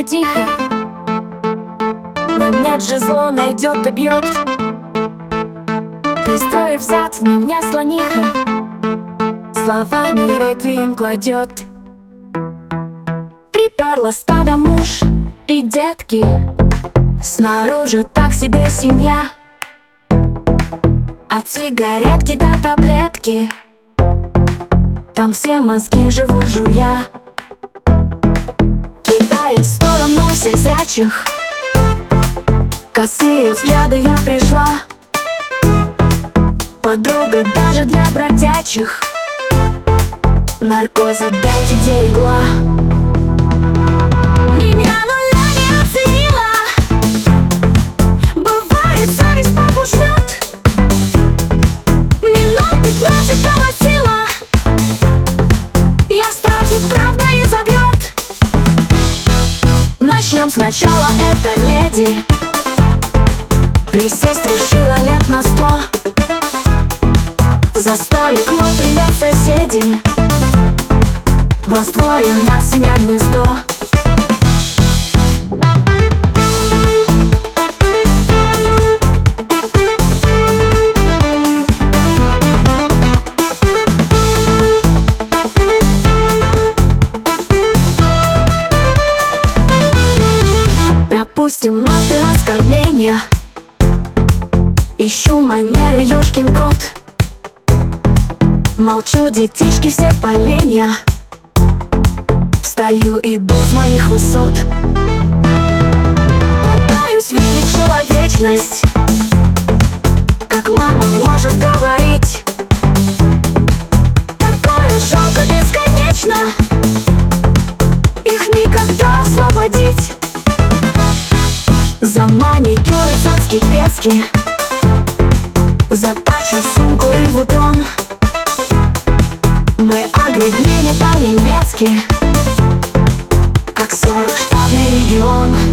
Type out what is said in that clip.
дома тихо, но нет же, зло найдет и бьет. Пристроив взад в меня слониха, словами ритм кладет. Приперла стадо муж и детки, снаружи так себе семья. От сигаретки до таблетки, там все мозги живут жуя. Кидая в сторону всех зрячих, косые взгляды, я пришла. Подруга даже для бродячих, наркоза, дайте где игла. Меня нуля не оценила, бывает, совесть побуждет. Минут 15 колотила, я страшит, правда и забьет. Начнем сначала, это леди присесть решила лет на 100. За столик мой привет, соседи, раздвоим на семья гнездо. Пропустим маты, оскорбления, ищу манеры, ёшкин кот. Молчу, детишки все поленья, встаю, иду с моих высот. Пытаюсь видеть человечность, как мама может говорить. Такое жалко бесконечно, их никогда освободить. За маникюр и цацки пески, за пачу, сумку и бутон. Мы огребли по-немецки, как 40 штатный регион.